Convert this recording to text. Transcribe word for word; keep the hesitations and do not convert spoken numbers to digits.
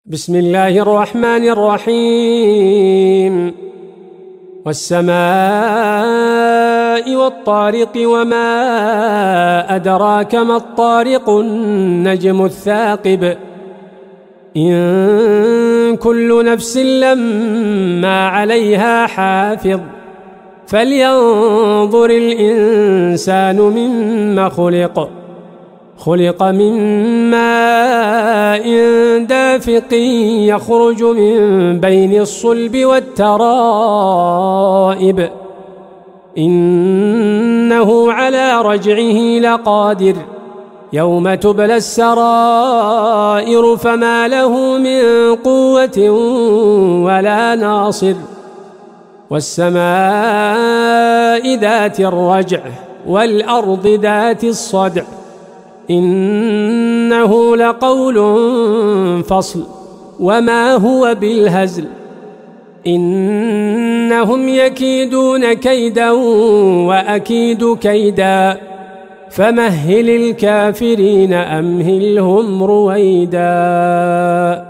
بسم الله الرحمن الرحيم والسماء والطارق وما أدراك ما الطارق النجم الثاقب إن كل نفس لما عليها حافظ فلينظر الإنسان مما خلق خلق من ماء دافق يخرج من بين الصلب والترائب إنه على رجعه لقادر يوم تبلى السرائر فما له من قوة ولا ناصر والسماء ذات الرجع والأرض ذات الصدع إنه لقول فصل وما هو بالهزل إنهم يكيدون كيدا وأكيد كيدا فمهل الكافرين أمهلهم رويدا.